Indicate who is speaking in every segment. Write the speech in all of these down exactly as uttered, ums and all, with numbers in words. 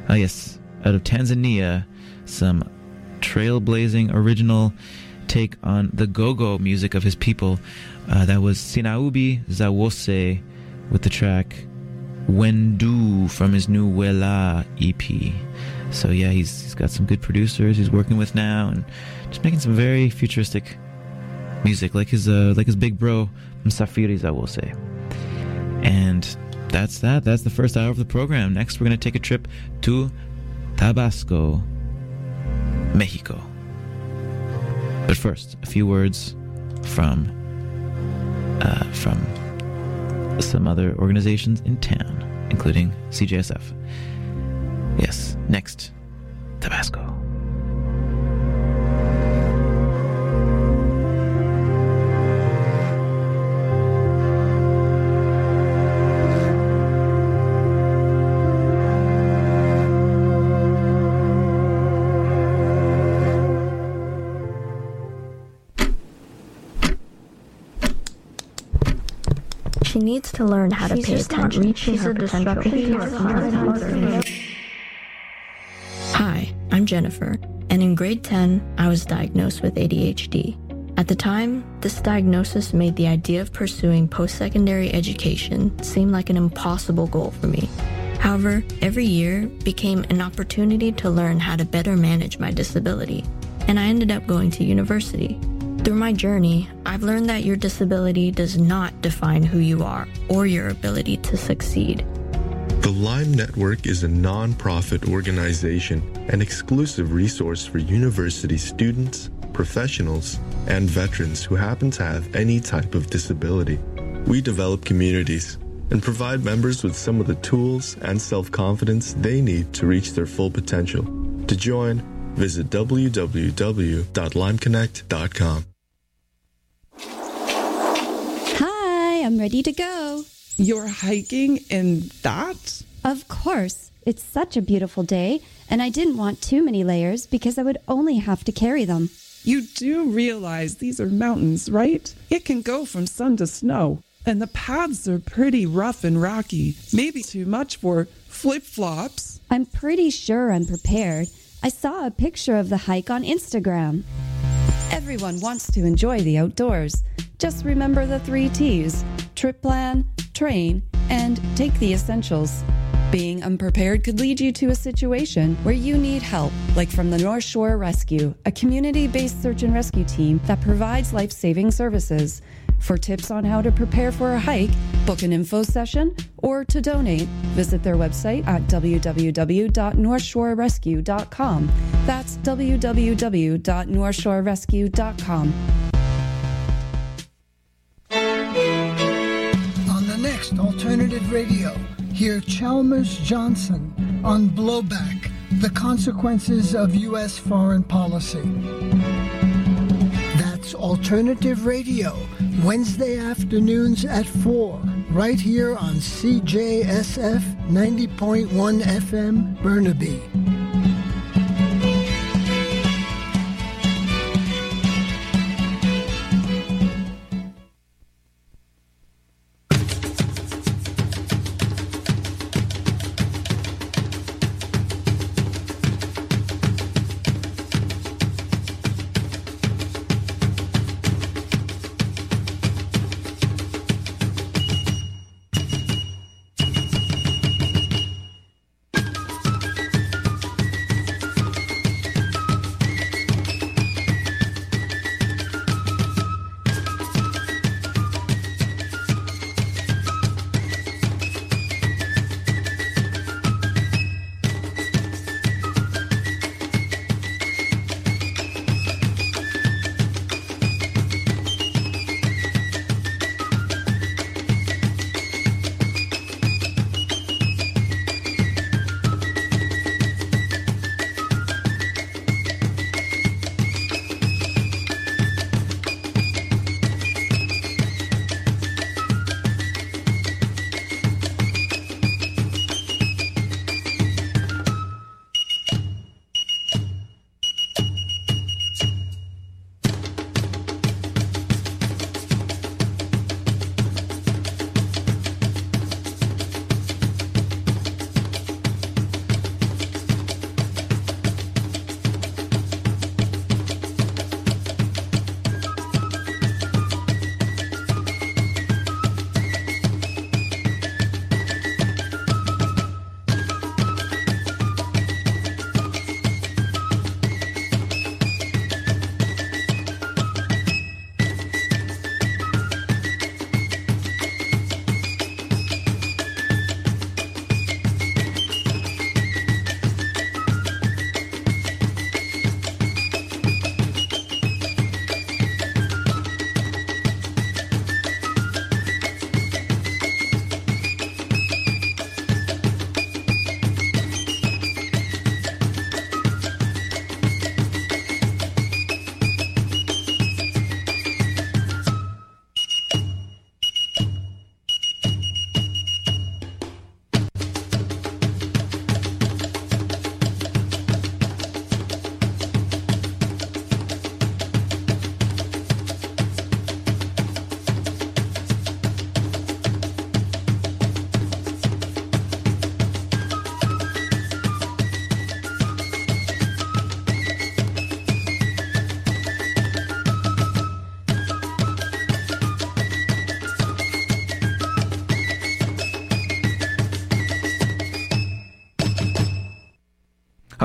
Speaker 1: Ah, yes, out of Tanzania, some trailblazing original take on the go-go music of his people. Uh, that was Sinaubi Zawose with the track Wendu from his new Wela E P. So yeah, he's, he's got some good producers he's working with now, and just making some very futuristic music, like his uh, like his big bro Msafiri Zawose. And that's that. That's the first hour of the program. Next, we're going to take a trip to Tabasco, Mexico. But first, a few words from uh, from some other organizations in town, including C J S F. Yes, next, Tabasco.
Speaker 2: She needs to learn how
Speaker 3: She's
Speaker 2: to pay attention. She's a disruption. Hi, I'm Jennifer, and in grade ten, I was diagnosed with A D H D. At the time, this diagnosis made the idea of pursuing post-secondary education seem like an impossible goal for me. However, every year became an opportunity to learn how to better manage my disability, and I ended up going to university. Through my journey, I've learned that your disability does not define who you are or your ability to succeed.
Speaker 4: The Lyme Network is a non-profit organization, an exclusive resource for university students, professionals, and veterans who happen to have any type of disability. We develop communities and provide members with some of the tools and self-confidence they need to reach their full potential. To join, visit w w w dot lyme connect dot com.
Speaker 5: Hi, I'm ready to go.
Speaker 6: You're hiking in that?
Speaker 5: Of course. It's such a beautiful day, and I didn't want too many layers because I would only have to carry them.
Speaker 6: You do realize these are mountains, right? It can go from sun to snow, and the paths are pretty rough and rocky. Maybe too much for flip-flops.
Speaker 5: I'm pretty sure I'm prepared. I saw a picture of the hike on Instagram. Everyone wants to enjoy the outdoors. Just remember the three T's: trip plan, train, and take the essentials. Being unprepared could lead you to a situation where you need help, like from the North Shore Rescue, a community-based search and rescue team that provides life-saving services. For tips on how to prepare for a hike, book an info session, or to donate, visit their website at w w w dot north shore rescue dot com. That's w w w dot north shore rescue dot com.
Speaker 7: On the next Alternative Radio, hear Chalmers Johnson on Blowback, the Consequences of U S Foreign Policy. That's Alternative Radio, Wednesday afternoons at four, right here on C J S F ninety point one F M, Burnaby.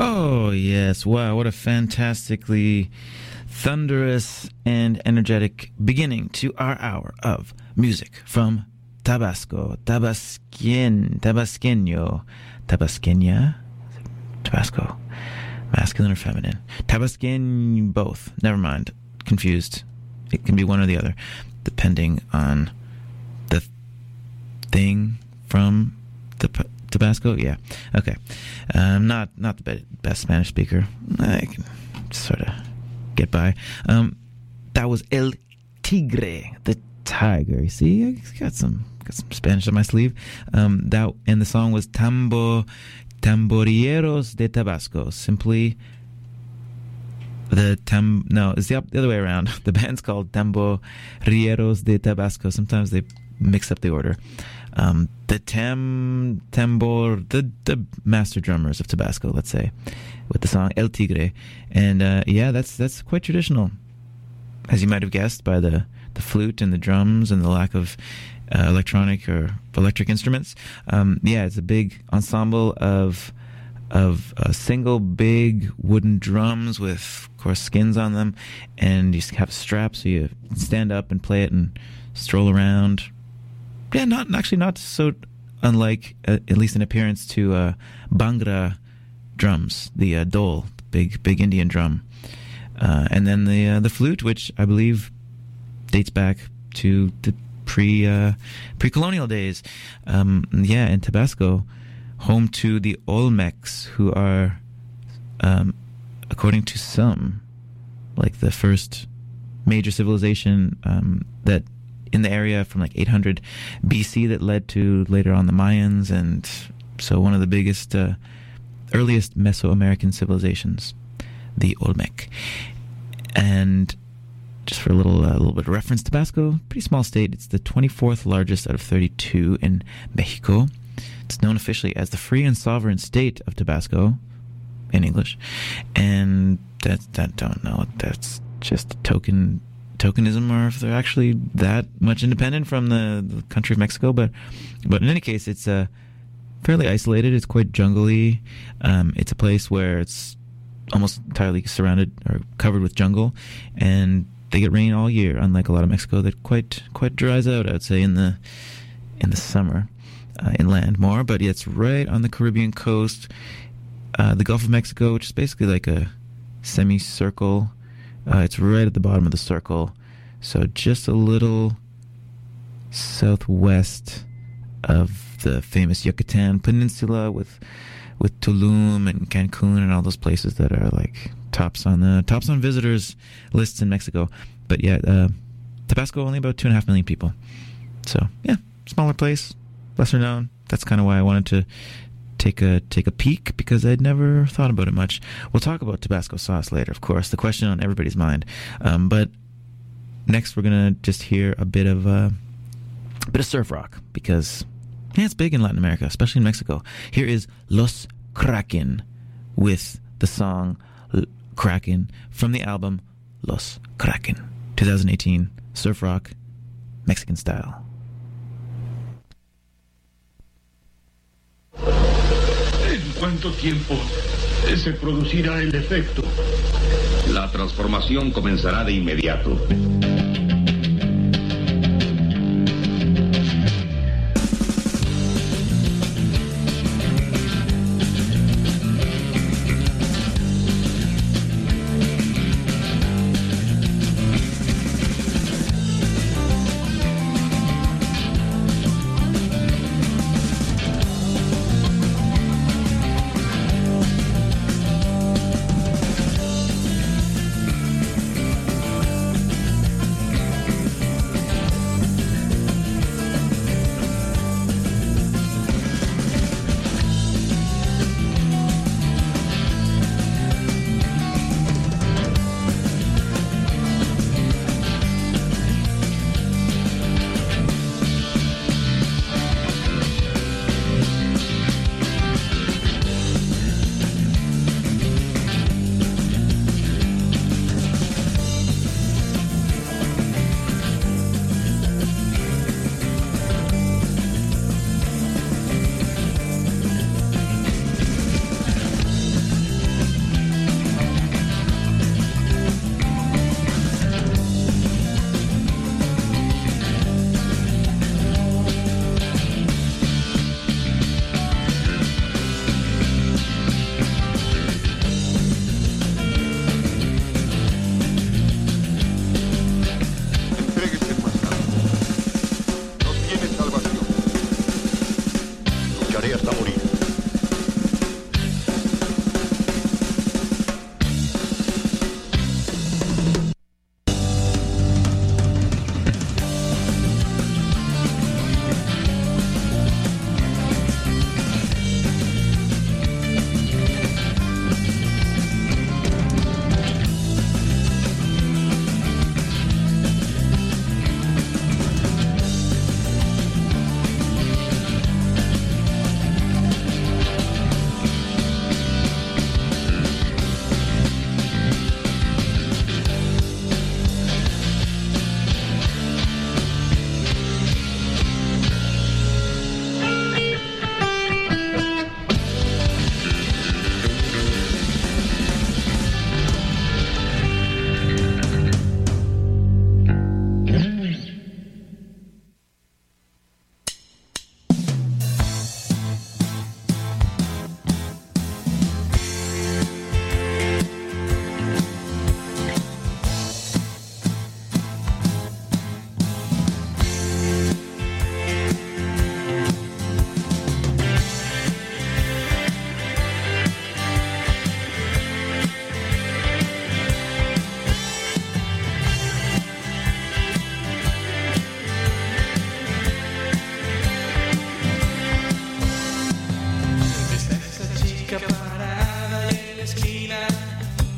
Speaker 1: Oh, yes. Wow, what a fantastically thunderous and energetic beginning to our hour of music from Tabasco, Tabasquien, Tabasqueño, Tabasqueña, Tabasco, masculine or feminine? Tabasqueñ, both. Never mind. Confused. It can be one or the other, depending on the thing from the Tabasco. Yeah. Okay. Um, not not the best Spanish speaker. I can sort of get by. Um, that was El Tigre, the tiger. You see, I got some got some Spanish on my sleeve. Um, that and the song was Tambo Tamborilleros de Tabasco. Simply the tam. No, it's the, the other way around. The band's called Tamborilleros de Tabasco. Sometimes they mix up the order. Um, the tam tambor, the the master drummers of Tabasco, let's say, with the song El Tigre, and uh, yeah, that's that's quite traditional, as you might have guessed by the the flute and the drums and the lack of uh, electronic or electric instruments. Um, yeah, it's a big ensemble of of uh, single big wooden drums with, of course, skins on them, and you have straps so you stand up and play it and stroll around. Yeah, not actually not so unlike, uh, at least in appearance, to uh, Bhangra drums, the uh, dole, big big Indian drum, uh, and then the uh, the flute, which I believe dates back to the pre uh, pre-colonial days. Um, yeah, in Tabasco, home to the Olmecs, who are, um, according to some, like the first major civilization um, that. in the area from like eight hundred B C that led to later on the Mayans, and so one of the biggest, uh, earliest Mesoamerican civilizations, the Olmec. And just for a little, uh, little bit of reference, Tabasco, pretty small state. It's the twenty-fourth largest out of thirty-two in Mexico. It's known officially as the Free and Sovereign State of Tabasco, in English, and that that don't know. That's just a token. tokenism, or if they're actually that much independent from the, the country of Mexico, but but in any case, it's uh, fairly isolated. It's quite jungly. Um, it's a place where it's almost entirely surrounded or covered with jungle, and they get rain all year. Unlike a lot of Mexico, that quite quite dries out, I'd say, in the in the summer, uh, inland more. But yeah, it's right on the Caribbean coast, uh, the Gulf of Mexico, which is basically like a semicircle. Uh, it's right at the bottom of the circle, so just a little southwest of the famous Yucatan Peninsula, with with Tulum and Cancun and all those places that are like tops on the tops on visitors lists in Mexico. But yeah, uh, Tabasco, only about two and a half million people, so yeah, smaller place, lesser known. That's kind of why I wanted to take a take a peek, because I'd never thought about it much. We'll talk about Tabasco sauce later, of course, the question on everybody's mind. Um, but next, we're gonna just hear a bit of uh, a bit of surf rock, because yeah, it's big in Latin America, especially in Mexico. Here is Los Kraken with the song L- Kraken from the album Los Kraken, twenty eighteen, surf rock, Mexican style.
Speaker 3: ¿Cuánto tiempo se producirá el efecto?
Speaker 8: La transformación comenzará de inmediato.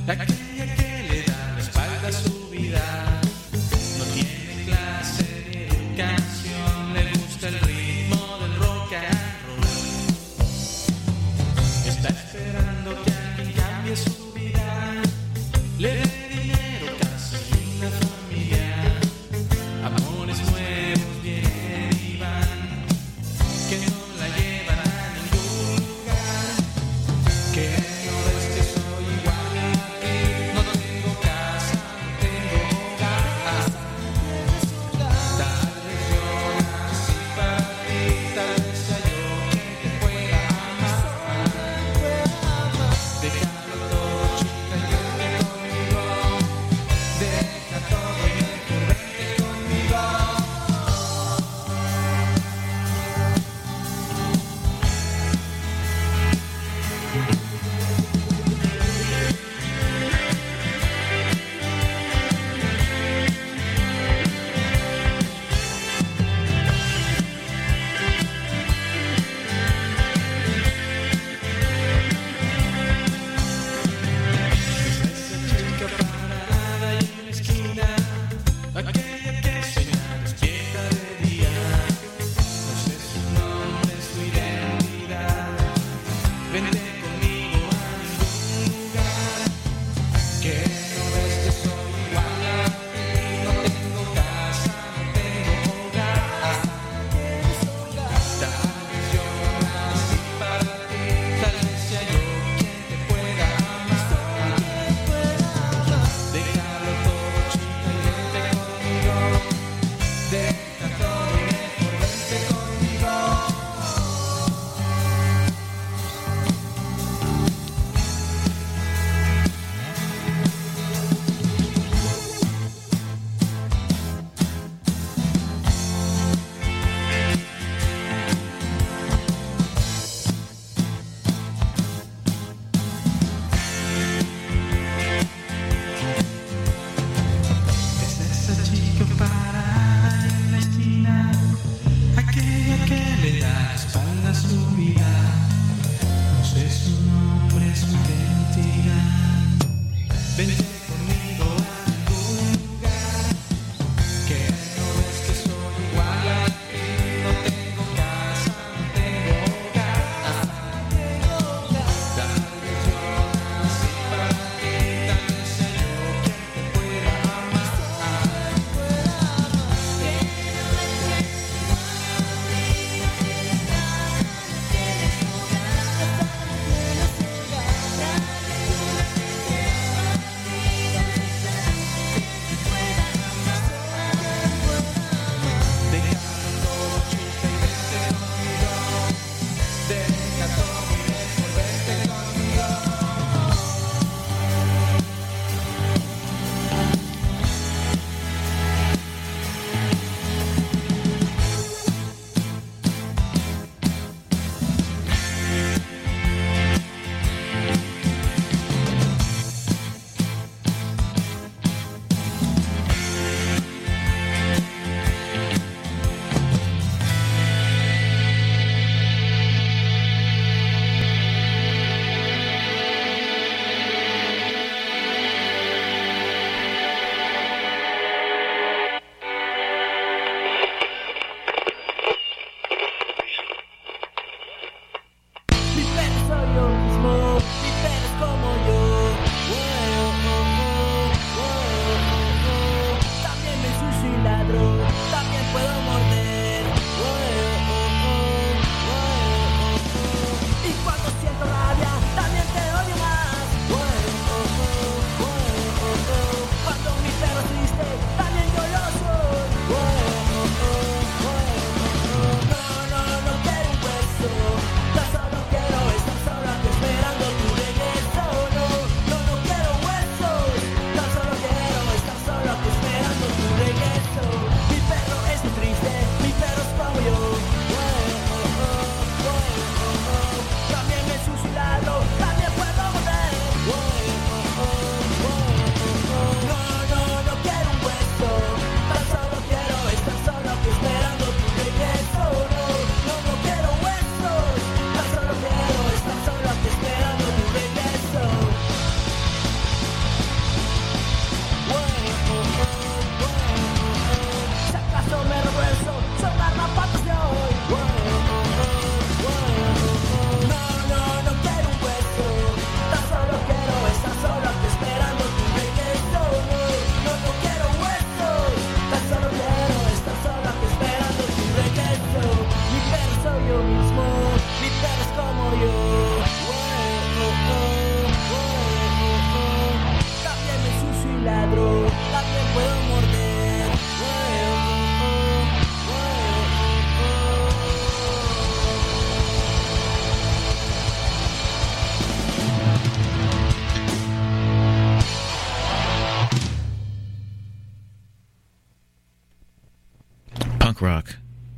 Speaker 9: aquella que le da la espalda a su vida. No tiene clase ni educación, le gusta el ritmo del rock and roll. Está esperando que alguien cambie su vida, le dé dinero, casa y una familia. Amores nuevos vienen y van, que no la llevan a ningún lugar. Que no ves que soy igual a ti.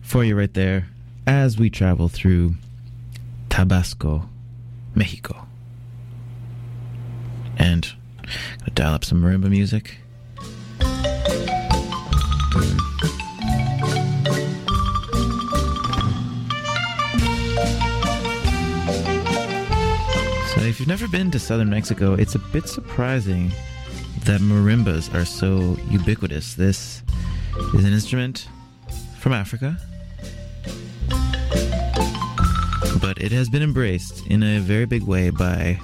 Speaker 1: for you right there as we travel through Tabasco, Mexico. And I'm gonna dial up some marimba music. So if you've never been to southern Mexico, it's a bit surprising that marimbas are so ubiquitous. This is an instrument from Africa, but it has been embraced in a very big way by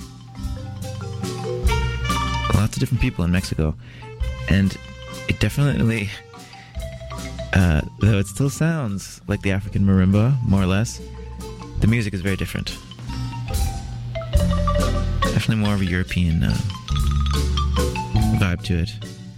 Speaker 1: lots of different people in Mexico. And it definitely, uh, though it still sounds like the African marimba, more or less, the music is very different. Definitely more of a European uh, vibe to it.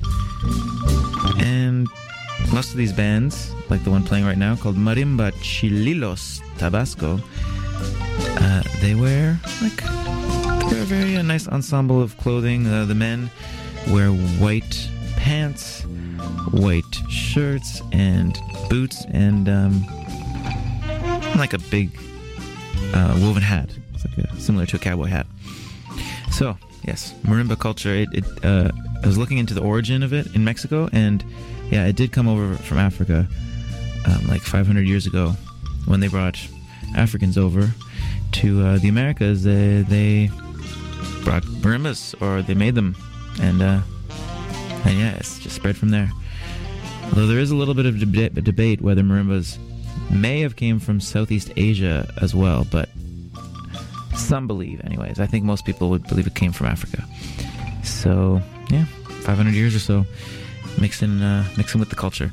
Speaker 1: And most of these bands, like the one playing right now called Marimba Chililos Tabasco, uh, they wear like they're a very uh, nice ensemble of clothing. Uh, the men wear white pants, white shirts, and boots, and um, like a big uh, woven hat. It's like a, similar to a cowboy hat. So, yes, marimba culture, it, it uh, I was looking into the origin of it in Mexico, and yeah, it did come over from Africa um, like five hundred years ago when they brought Africans over to uh, the Americas. They, they brought marimbas, or they made them, and, uh, and yeah, it's just spread from there. Although there is a little bit of deba- debate whether marimbas may have came from Southeast Asia as well, but some believe, anyways. I think most people would believe it came from Africa. So, yeah, five hundred years or so, mixing, uh, mixing with the culture.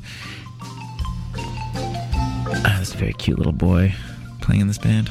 Speaker 1: Ah, this very cute little boy playing in this band.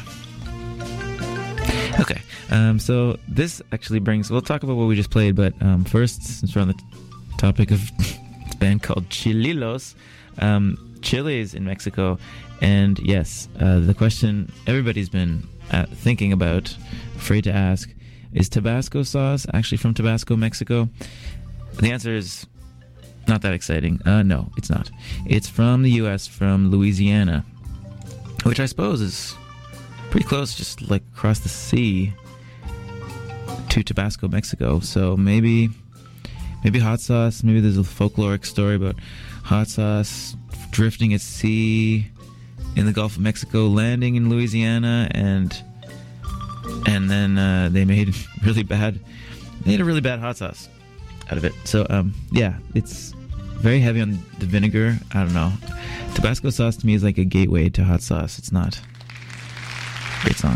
Speaker 1: Okay, um, so this actually brings... We'll talk about what we just played, but um, first, since we're on the t- topic of this band called Chililos, um, Chile's in Mexico, and yes, uh, the question everybody's been Uh, thinking about, afraid to ask, is Tabasco sauce actually from Tabasco, Mexico? The answer is not that exciting. Uh, no, it's not. It's from the U S, from Louisiana, which I suppose is pretty close, just like across the sea to Tabasco, Mexico. So maybe, maybe hot sauce. Maybe there's a folkloric story about hot sauce drifting at sea in the Gulf of Mexico, landing in Louisiana, and and then uh, they made really bad, made a really bad hot sauce out of it. So um, yeah, it's very heavy on the vinegar. I don't know. Tabasco sauce to me is like a gateway to hot sauce. It's not. Great song.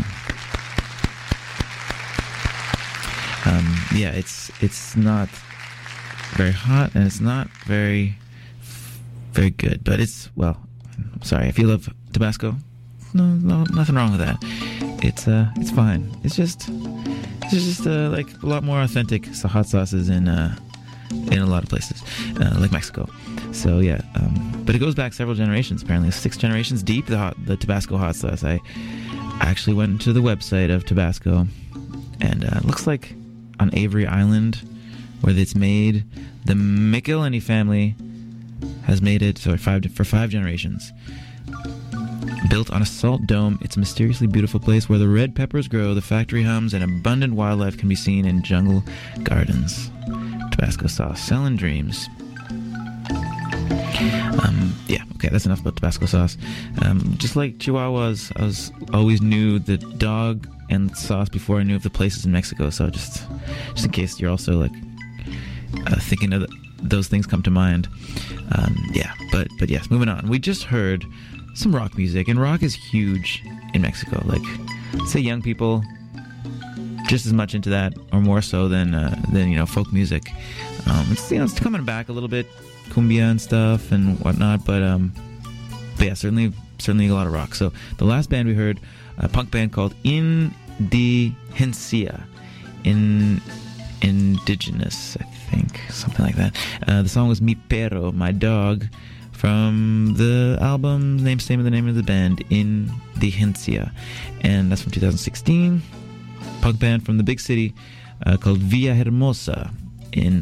Speaker 1: Um, yeah, it's it's not very hot, and it's not very very good, but it's, well, I'm sorry, if you love Tabasco, no, no, nothing wrong with that. It's uh, it's fine. It's just, it's just uh, like a lot more authentic hot sauces in uh, in a lot of places, uh, like Mexico. So yeah, um, but it goes back several generations. Apparently, six generations deep. The hot, the Tabasco hot sauce. I actually went to the website of Tabasco, and uh, it looks like on Avery Island, where it's made, the McIlhenny family has made it so five for five generations. Built on a salt dome, it's a mysteriously beautiful place where the red peppers grow, the factory hums, and abundant wildlife can be seen in jungle gardens. Tabasco sauce, selling dreams. Um, yeah, okay, that's enough about Tabasco sauce. Um, just like Chihuahuas, I was always knew the dog and sauce before I knew of the places in Mexico. So just, just in case you're also like uh, thinking of the, those things come to mind. Um, yeah, but but yes, moving on. We just heard some rock music, and rock is huge in Mexico. Like, say young people just as much into that, or more so than uh, than you know folk music. Um, it's you know it's coming back a little bit, cumbia and stuff and whatnot. But um, but yeah, certainly certainly a lot of rock. So the last band we heard, a punk band called Indigencia, in indigenous, I think, something like that. Uh, the song was Mi Perro, My Dog, from the album, name, same of the name of the band, Indigencia, and that's from two thousand sixteen. Punk band from the big city uh, called Villahermosa in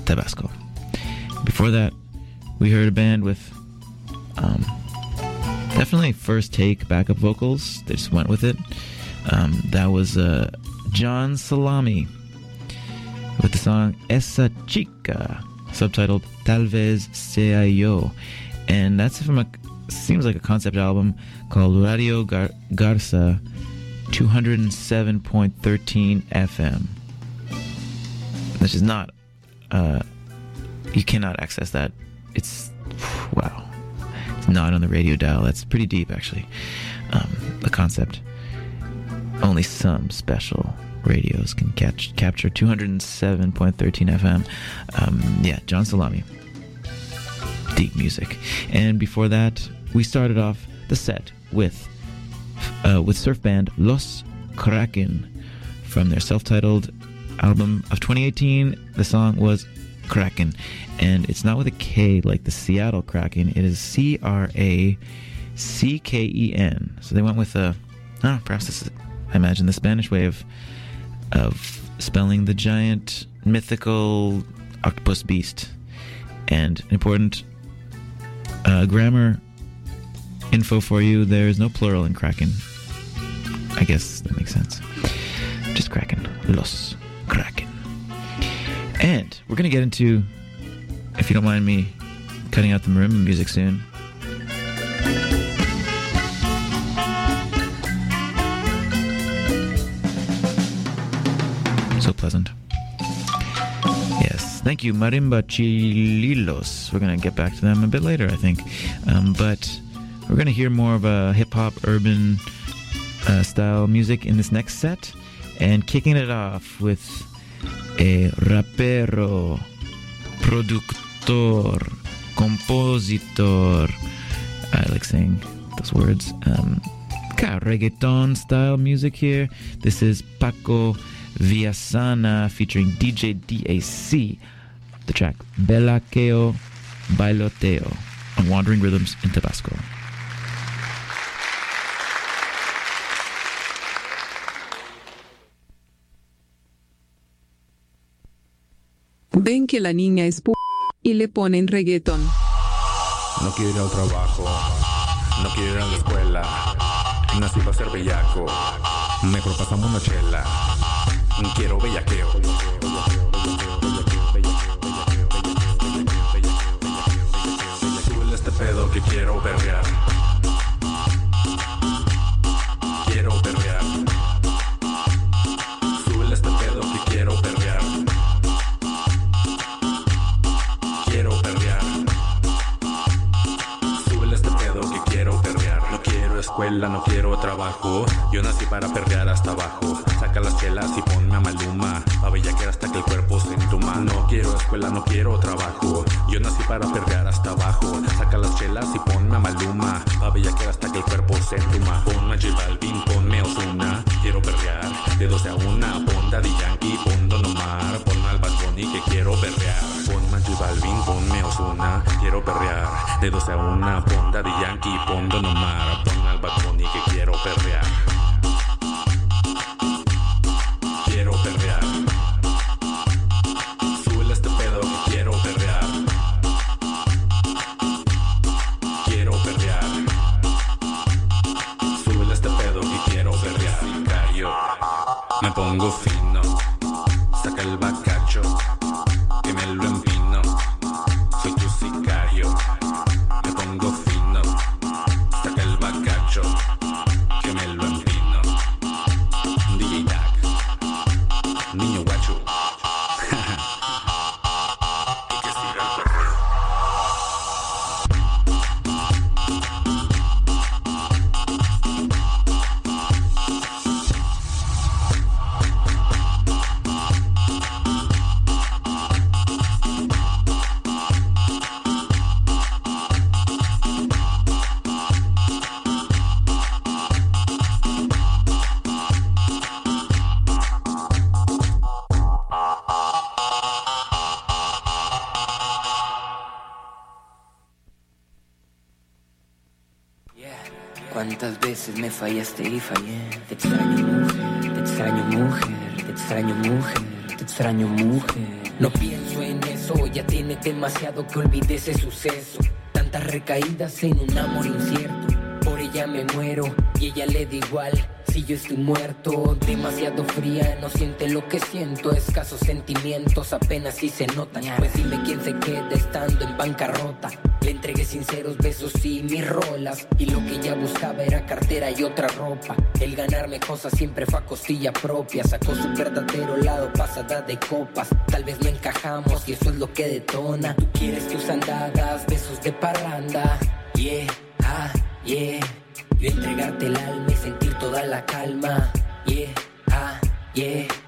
Speaker 1: Tabasco. Before that, we heard a band with um, definitely first take backup vocals. They just went with it. Um, that was uh, John Salami with the song Esa Chica, subtitled Tal vez sea yo. And that's from a, seems like a concept album called Radio Gar- Garza two oh seven point one three F M. Which is not, uh, you cannot access that. It's, wow. It's not on the radio dial. That's pretty deep, actually. Um, the concept. Only some special radios can catch capture two oh seven point one three F M. Um, yeah, John Salami. Deep music. And before that, we started off the set with uh, with surf band Los Kraken from their self-titled album of twenty eighteen. The song was Kraken, and it's not with a K like the Seattle Kraken. It is C R A C K E N. So they went with a, oh, perhaps this is, I imagine, the Spanish way of of spelling the giant mythical octopus beast. And important uh, grammar info for you: there is no plural in Kraken. I guess that makes sense. Just Kraken. Los Kraken. And we're going to get into, if you don't mind me cutting out the marimba music soon. So pleasant. Yes. Thank you, Marimba Chililos. We're going to get back to them a bit later, I think. Um, but we're going to hear more of a hip-hop, urban uh, style music in this next set. And kicking it off with a rapero, productor, compositor. I like saying those words. Um, reggaeton style music here. This is Paco Villasana featuring D J D A C. The track Belaqueo Bailoteo on Wandering Rhythms in Tabasco.
Speaker 10: Ven que la niña es pu... y le ponen reggaetón.
Speaker 11: No quiero ir al trabajo, no quiero ir a la escuela, nací para ser bellaco, mejor pasamos una chela, quiero bellaqueo. Súbele este pedo que quiero perrear, quiero perrear. Súbele este pedo que quiero perrear. Quiero perrear. Súbele este pedo que quiero perrear. No quiero escuela, no quiero trabajo. Yo nací para perrear hasta abajo. Saca las chelas y ponme a Maluma. A bellaquear hasta que el cuerpo se entuma. No quiero escuela, no quiero trabajo. Yo nací para perrear hasta abajo. Saca las chelas y ponme a Maluma. A bellaquear hasta que el cuerpo se entuma. Ponme a J Balvin, ponme a Ozuna. Quiero perrear de doce a una. Pon Daddy Yankee, pon Don Omar. Ponme al Bad Bunny que quiero perrear. Ponme a J Balvin, ponme a Ozuna. Quiero perrear de doce a una. Pon Daddy Yankee, pon Don Omar. Ponme al Bad Bunny que quiero perrear. Quiero perrear. Súbele este pedo que quiero perrear. Quiero perrear. Súbele este pedo que quiero perrear. Sicario, me pongo fino. Saca el bacacho, que me lo empino. Soy tu sicario, me pongo fino. Saca el bacacho, que me lo empino. D J Dag, niño guacho. Y que siga el perreo.
Speaker 12: Cuántas veces me fallaste y fallé. Te extraño mujer, te extraño mujer, te extraño mujer, te extraño mujer. No pienso en eso, ya tiene demasiado que olvidé ese suceso. Tantas recaídas en un amor incierto. ya me muero y ella le da igual si yo estoy muerto. Demasiado fría, no siente lo que siento. Escasos sentimientos apenas si se notan. Pues dime quién se queda estando en bancarrota. Le entregué sinceros besos y mis rolas, y lo que ella buscaba era cartera y otra ropa. El ganarme cosas siempre fue a costilla propia. Sacó su verdadero lado, pasada de copas. Tal vez no encajamos y eso es lo que detona. Tú quieres tus andadas, besos de parranda. Yeah, ah, yeah. Yo entregarte el alma y sentir toda la calma. Yeah, ah, yeah.